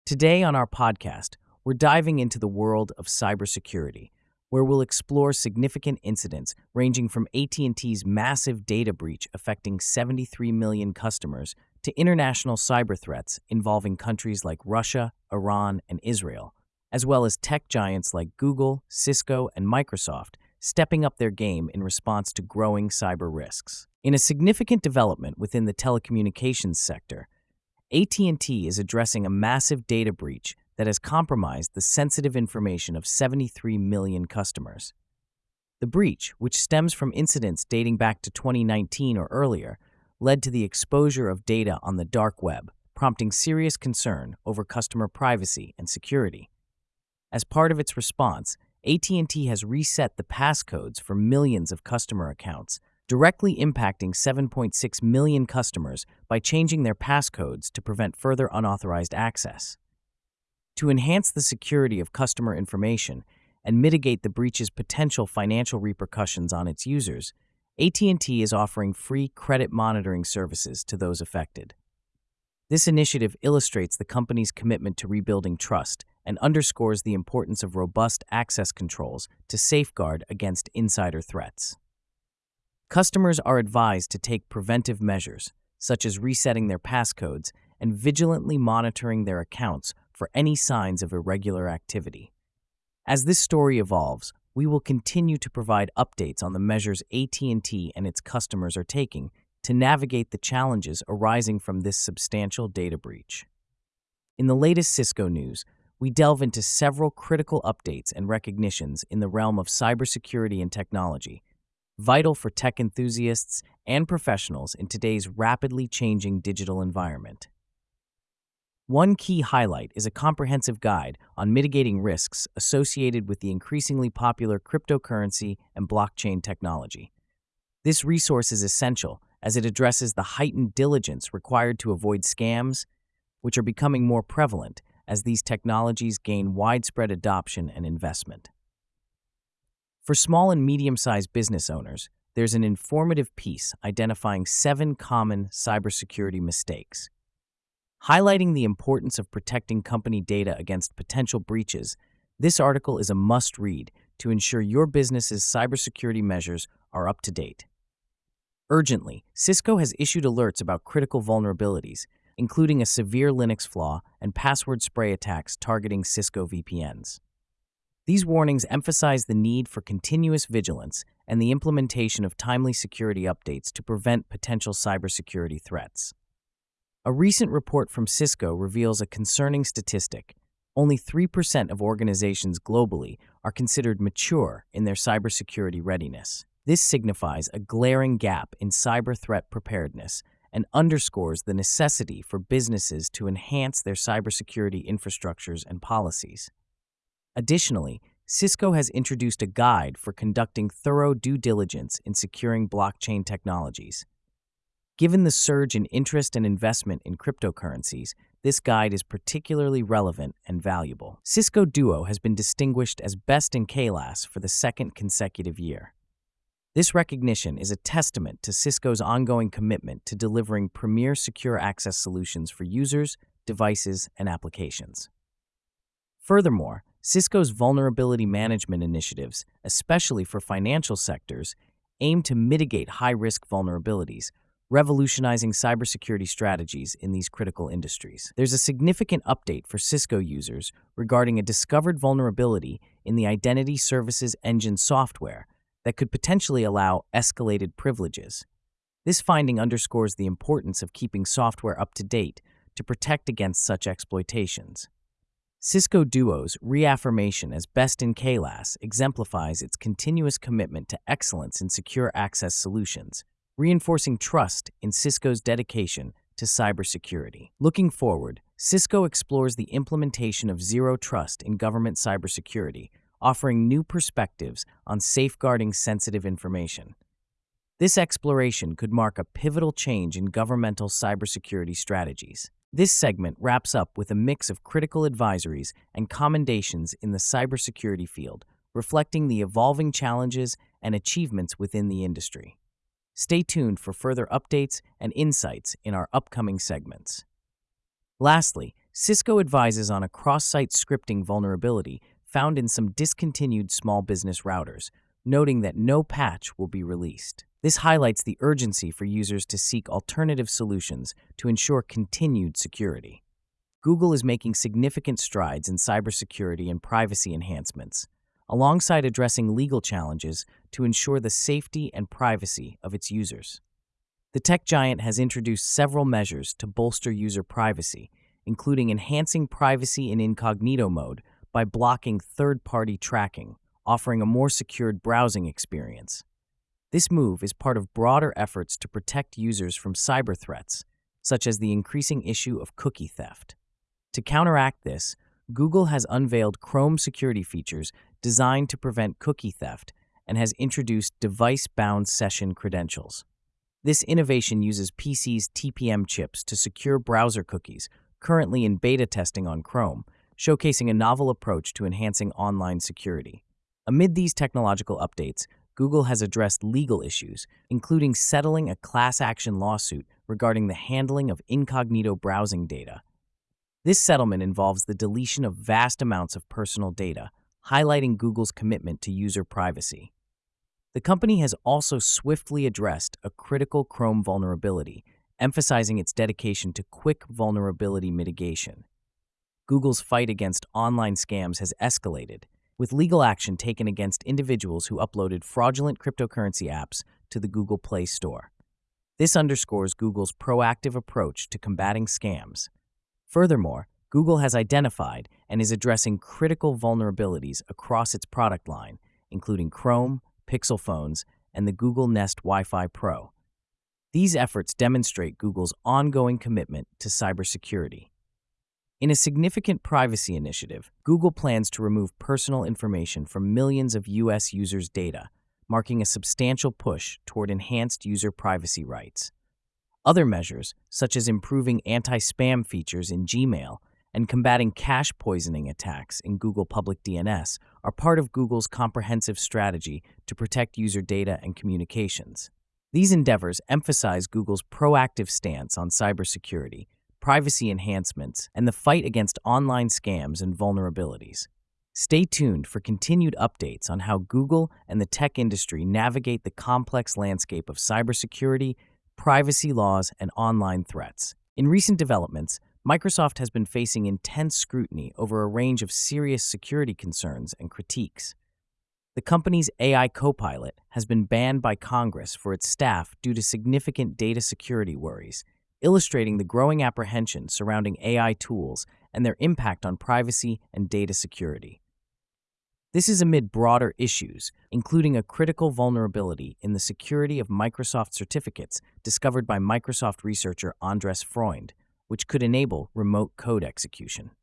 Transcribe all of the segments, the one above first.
Today on our podcast, we're diving into the world of cybersecurity, where we'll explore significant incidents ranging from AT&T's massive data breach affecting 73 million customers to international cyber threats involving countries like Russia, Iran, and Israel, as well as tech giants like Google, Cisco, and Microsoft stepping up their game in response to growing cyber risks. In a significant development within the telecommunications sector, AT&T is addressing a massive data breach that has compromised the sensitive information of 73 million customers. The breach, which stems from incidents dating back to 2019 or earlier, led to the exposure of data on the dark web, prompting serious concern over customer privacy and security. As part of its response, AT&T has reset the passcodes for millions of customer accounts, directly impacting 7.6 million customers by changing their passcodes to prevent further unauthorized access. To enhance the security of customer information and mitigate the breach's potential financial repercussions on its users, AT&T is offering free credit monitoring services to those affected. This initiative illustrates the company's commitment to rebuilding trust and underscores the importance of robust access controls to safeguard against insider threats. Customers are advised to take preventive measures, such as resetting their passcodes and vigilantly monitoring their accounts for any signs of irregular activity. As this story evolves, we will continue to provide updates on the measures AT&T and its customers are taking to navigate the challenges arising from this substantial data breach. In the latest Cisco news, we delve into several critical updates and recognitions in the realm of cybersecurity and technology, vital for tech enthusiasts and professionals in today's rapidly changing digital environment. One key highlight is a comprehensive guide on mitigating risks associated with the increasingly popular cryptocurrency and blockchain technology. This resource is essential as it addresses the heightened diligence required to avoid scams, which are becoming more prevalent as these technologies gain widespread adoption and investment. For small and medium-sized business owners, there's an informative piece identifying 7 common cybersecurity mistakes. Highlighting the importance of protecting company data against potential breaches, this article is a must-read to ensure your business's cybersecurity measures are up to date. Urgently, Cisco has issued alerts about critical vulnerabilities, including a severe Linux flaw and password spray attacks targeting Cisco VPNs. These warnings emphasize the need for continuous vigilance and the implementation of timely security updates to prevent potential cybersecurity threats. A recent report from Cisco reveals a concerning statistic. Only 3% of organizations globally are considered mature in their cybersecurity readiness. This signifies a glaring gap in cyber threat preparedness and underscores the necessity for businesses to enhance their cybersecurity infrastructures and policies. Additionally, Cisco has introduced a guide for conducting thorough due diligence in securing blockchain technologies. Given the surge in interest and investment in cryptocurrencies, this guide is particularly relevant and valuable. Cisco Duo has been distinguished as Best in KLAS for the second consecutive year. This recognition is a testament to Cisco's ongoing commitment to delivering premier secure access solutions for users, devices, and applications. Furthermore, Cisco's vulnerability management initiatives, especially for financial sectors, aim to mitigate high-risk vulnerabilities, revolutionizing cybersecurity strategies in these critical industries. There's a significant update for Cisco users regarding a discovered vulnerability in the Identity Services Engine software that could potentially allow escalated privileges. This finding underscores the importance of keeping software up to date to protect against such exploitations. Cisco Duo's reaffirmation as Best in KLAS exemplifies its continuous commitment to excellence in secure access solutions, reinforcing trust in Cisco's dedication to cybersecurity. Looking forward, Cisco explores the implementation of zero trust in government cybersecurity, offering new perspectives on safeguarding sensitive information. This exploration could mark a pivotal change in governmental cybersecurity strategies. This segment wraps up with a mix of critical advisories and commendations in the cybersecurity field, reflecting the evolving challenges and achievements within the industry. Stay tuned for further updates and insights in our upcoming segments. Lastly, Cisco advises on a cross-site scripting vulnerability found in some discontinued small business routers, noting that no patch will be released. This highlights the urgency for users to seek alternative solutions to ensure continued security. Google is making significant strides in cybersecurity and privacy enhancements, alongside addressing legal challenges to ensure the safety and privacy of its users. The tech giant has introduced several measures to bolster user privacy, including enhancing privacy in incognito mode by blocking third-party tracking, offering a more secured browsing experience. This move is part of broader efforts to protect users from cyber threats, such as the increasing issue of cookie theft. To counteract this, Google has unveiled Chrome security features designed to prevent cookie theft and has introduced device-bound session credentials. This innovation uses PC's TPM chips to secure browser cookies, currently in beta testing on Chrome, showcasing a novel approach to enhancing online security. Amid these technological updates, Google has addressed legal issues, including settling a class action lawsuit regarding the handling of incognito browsing data. This settlement involves the deletion of vast amounts of personal data, highlighting Google's commitment to user privacy. The company has also swiftly addressed a critical Chrome vulnerability, emphasizing its dedication to quick vulnerability mitigation. Google's fight against online scams has escalated, with legal action taken against individuals who uploaded fraudulent cryptocurrency apps to the Google Play Store. This underscores Google's proactive approach to combating scams. Furthermore, Google has identified and is addressing critical vulnerabilities across its product line, including Chrome, Pixel phones, and the Google Nest Wi-Fi Pro. These efforts demonstrate Google's ongoing commitment to cybersecurity. In a significant privacy initiative, Google plans to remove personal information from millions of U.S. users' data, marking a substantial push toward enhanced user privacy rights. Other measures, such as improving anti-spam features in Gmail and combating cache poisoning attacks in Google Public DNS, are part of Google's comprehensive strategy to protect user data and communications. These endeavors emphasize Google's proactive stance on cybersecurity, privacy enhancements, and the fight against online scams and vulnerabilities. Stay tuned for continued updates on how Google and the tech industry navigate the complex landscape of cybersecurity, privacy laws, and online threats. In recent developments, Microsoft has been facing intense scrutiny over a range of serious security concerns and critiques. The company's AI Copilot has been banned by Congress for its staff due to significant data security worries, illustrating the growing apprehension surrounding AI tools and their impact on privacy and data security. This is amid broader issues, including a critical vulnerability in the security of Microsoft certificates discovered by Microsoft researcher Andres Freund, which could enable remote code execution.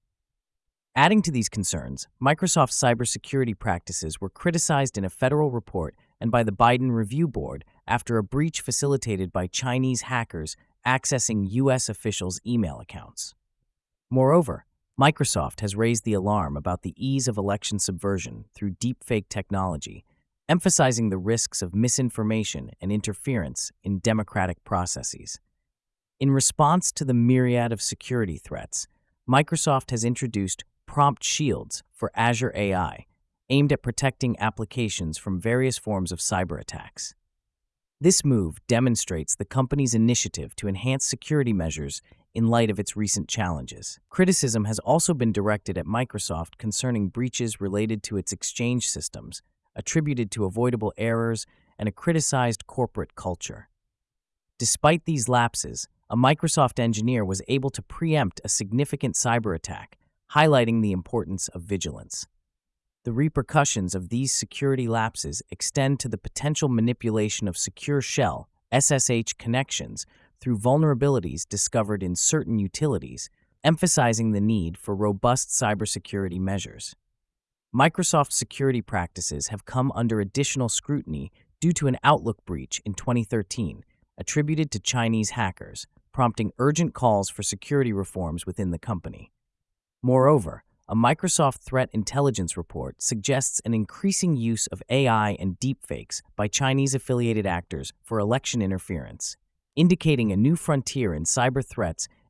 Adding to these concerns, Microsoft's cybersecurity practices were criticized in a federal report and by the Biden Review Board after a breach facilitated by Chinese hackers accessing U.S. officials' email accounts. Moreover, Microsoft has raised the alarm about the ease of election subversion through deepfake technology, emphasizing the risks of misinformation and interference in democratic processes. In response to the myriad of security threats, Microsoft has introduced Prompt Shields for Azure AI, aimed at protecting applications from various forms of cyber attacks. This move demonstrates the company's initiative to enhance security measures in light of its recent challenges. Criticism has also been directed at Microsoft concerning breaches related to its Exchange systems, attributed to avoidable errors and a criticized corporate culture. Despite these lapses, a Microsoft engineer was able to preempt a significant cyber attack, highlighting the importance of vigilance. The repercussions of these security lapses extend to the potential manipulation of secure shell (SSH) connections through vulnerabilities discovered in certain utilities, emphasizing the need for robust cybersecurity measures. Microsoft's security practices have come under additional scrutiny due to an Outlook breach in 2013, attributed to Chinese hackers, prompting urgent calls for security reforms within the company. Moreover, a Microsoft Threat Intelligence report suggests an increasing use of AI and deepfakes by Chinese-affiliated actors for election interference, indicating a new frontier in cyber threats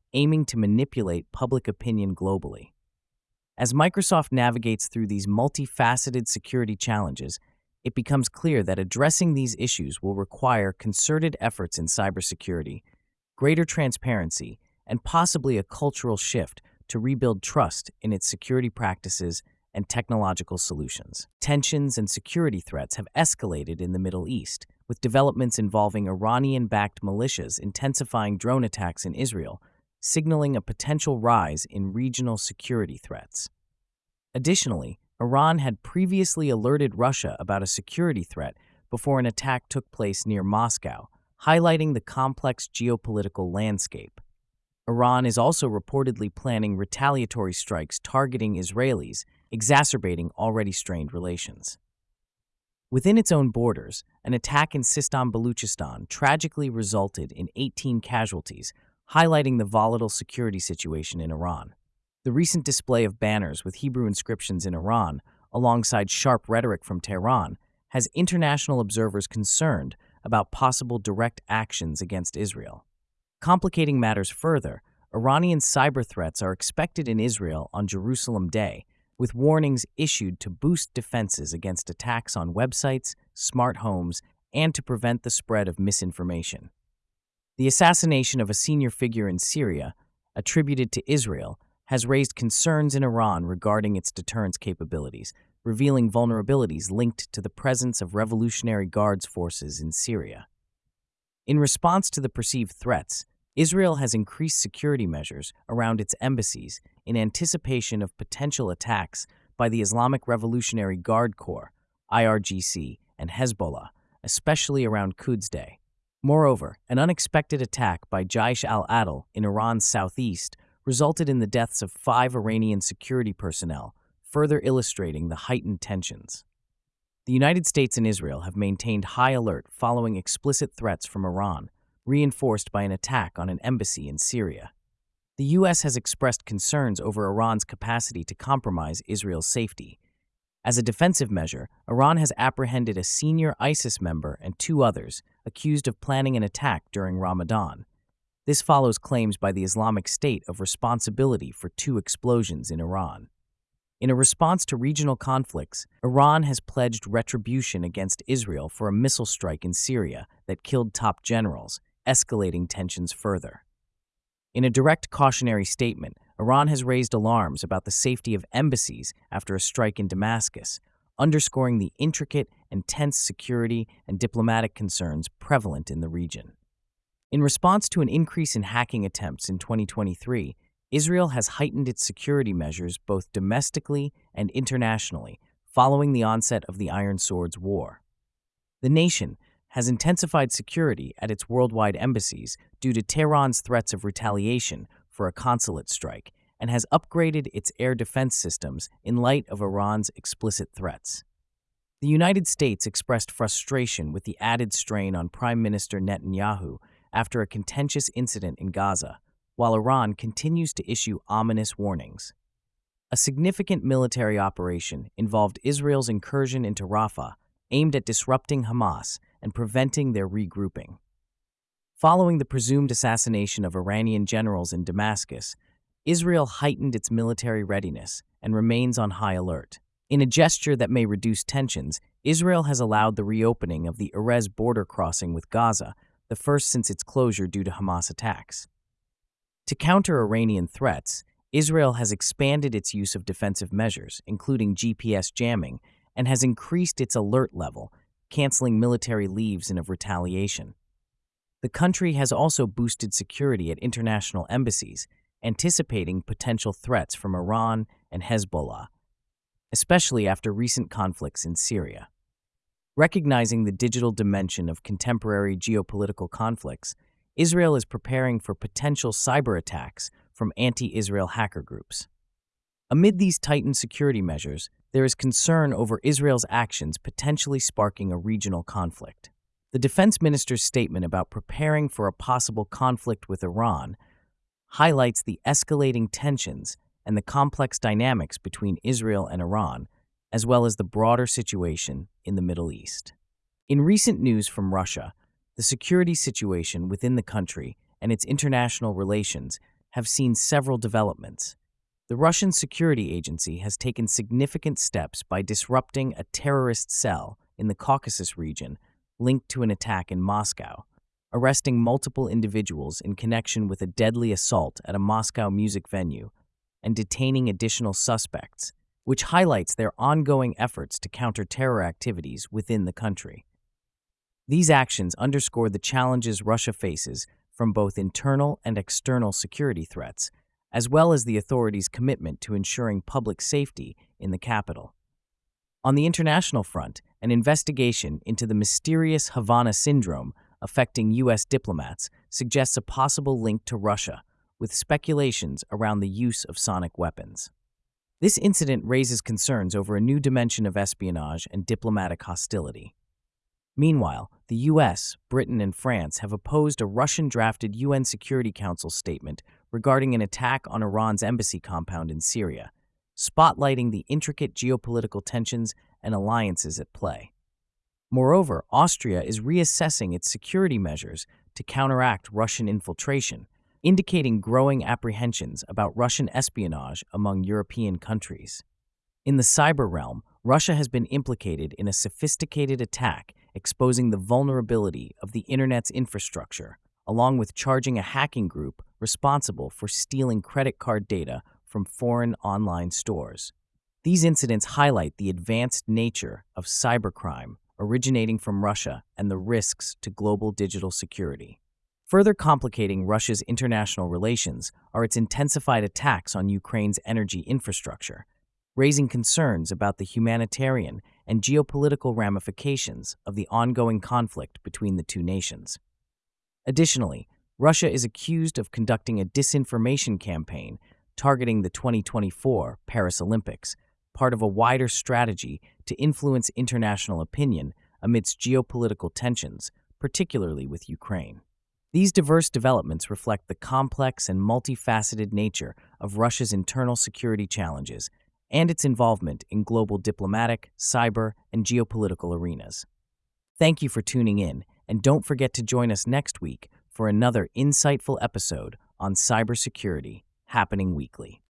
aiming to manipulate public opinion globally. As Microsoft navigates through these multifaceted security challenges, it becomes clear that addressing these issues will require concerted efforts in cybersecurity, greater transparency, and possibly a cultural shift to rebuild trust in its security practices and technological solutions. Tensions and security threats have escalated in the Middle East, with developments involving Iranian-backed militias intensifying drone attacks in Israel, signaling a potential rise in regional security threats. Additionally, Iran had previously alerted Russia about a security threat before an attack took place near Moscow, highlighting the complex geopolitical landscape. Iran is also reportedly planning retaliatory strikes targeting Israelis, exacerbating already strained relations. Within its own borders, an attack in Sistan Baluchistan tragically resulted in 18 casualties, highlighting the volatile security situation in Iran. The recent display of banners with Hebrew inscriptions in Iran, alongside sharp rhetoric from Tehran, has international observers concerned about possible direct actions against Israel. Complicating matters further, Iranian cyber threats are expected in Israel on Jerusalem Day, with warnings issued to boost defenses against attacks on websites, smart homes, and to prevent the spread of misinformation. The assassination of a senior figure in Syria, attributed to Israel, has raised concerns in Iran regarding its deterrence capabilities, revealing vulnerabilities linked to the presence of Revolutionary Guards forces in Syria. In response to the perceived threats, Israel has increased security measures around its embassies in anticipation of potential attacks by the Islamic Revolutionary Guard Corps, IRGC, and Hezbollah, especially around Quds Day. Moreover, an unexpected attack by Jaish al-Adl in Iran's southeast resulted in the deaths of 5 Iranian security personnel, further illustrating the heightened tensions. The United States and Israel have maintained high alert following explicit threats from Iran, reinforced by an attack on an embassy in Syria. The U.S. has expressed concerns over Iran's capacity to compromise Israel's safety. As a defensive measure, Iran has apprehended a senior ISIS member and 2 others accused of planning an attack during Ramadan. This follows claims by the Islamic State of responsibility for 2 explosions in Iran. In a response to regional conflicts, Iran has pledged retribution against Israel for a missile strike in Syria that killed top generals, escalating tensions further. In a direct cautionary statement, Iran has raised alarms about the safety of embassies after a strike in Damascus, underscoring the intricate and tense security and diplomatic concerns prevalent in the region. In response to an increase in hacking attempts in 2023, Israel has heightened its security measures both domestically and internationally following the onset of the Iron Swords War. The nation has intensified security at its worldwide embassies due to Tehran's threats of retaliation for a consulate strike and has upgraded its air defense systems in light of Iran's explicit threats. The United States expressed frustration with the added strain on Prime Minister Netanyahu after a contentious incident in Gaza, while Iran continues to issue ominous warnings. A significant military operation involved Israel's incursion into Rafah, aimed at disrupting Hamas and preventing their regrouping. Following the presumed assassination of Iranian generals in Damascus, Israel heightened its military readiness and remains on high alert. In a gesture that may reduce tensions, Israel has allowed the reopening of the Erez border crossing with Gaza, the first since its closure due to Hamas attacks. To counter Iranian threats, Israel has expanded its use of defensive measures, including GPS jamming, and has increased its alert level, canceling military leaves in retaliation. The country has also boosted security at international embassies, anticipating potential threats from Iran and Hezbollah, especially after recent conflicts in Syria. Recognizing the digital dimension of contemporary geopolitical conflicts, Israel is preparing for potential cyber attacks from anti-Israel hacker groups. Amid these tightened security measures, there is concern over Israel's actions potentially sparking a regional conflict. The defense minister's statement about preparing for a possible conflict with Iran highlights the escalating tensions and the complex dynamics between Israel and Iran, as well as the broader situation in the Middle East. In recent news from Russia, the security situation within the country and its international relations have seen several developments. The Russian security agency has taken significant steps by disrupting a terrorist cell in the Caucasus region linked to an attack in Moscow, arresting multiple individuals in connection with a deadly assault at a Moscow music venue, and detaining additional suspects, which highlights their ongoing efforts to counter terror activities within the country. These actions underscore the challenges Russia faces from both internal and external security threats, as well as the authorities' commitment to ensuring public safety in the capital. On the international front, an investigation into the mysterious Havana syndrome affecting U.S. diplomats suggests a possible link to Russia, with speculations around the use of sonic weapons. This incident raises concerns over a new dimension of espionage and diplomatic hostility. Meanwhile, the U.S., Britain, and France have opposed a Russian-drafted UN Security Council statement regarding an attack on Iran's embassy compound in Syria, spotlighting the intricate geopolitical tensions and alliances at play. Moreover, Austria is reassessing its security measures to counteract Russian infiltration, indicating growing apprehensions about Russian espionage among European countries. In the cyber realm, Russia has been implicated in a sophisticated attack exposing the vulnerability of the Internet's infrastructure, along with charging a hacking group responsible for stealing credit card data from foreign online stores. These incidents highlight the advanced nature of cybercrime originating from Russia and the risks to global digital security. Further complicating Russia's international relations are its intensified attacks on Ukraine's energy infrastructure, raising concerns about the humanitarian and geopolitical ramifications of the ongoing conflict between the two nations. Additionally, Russia is accused of conducting a disinformation campaign targeting the 2024 Paris Olympics, part of a wider strategy to influence international opinion amidst geopolitical tensions, particularly with Ukraine. These diverse developments reflect the complex and multifaceted nature of Russia's internal security challenges and its involvement in global diplomatic, cyber, and geopolitical arenas. Thank you for tuning in, and don't forget to join us next week for another insightful episode on cybersecurity happening weekly.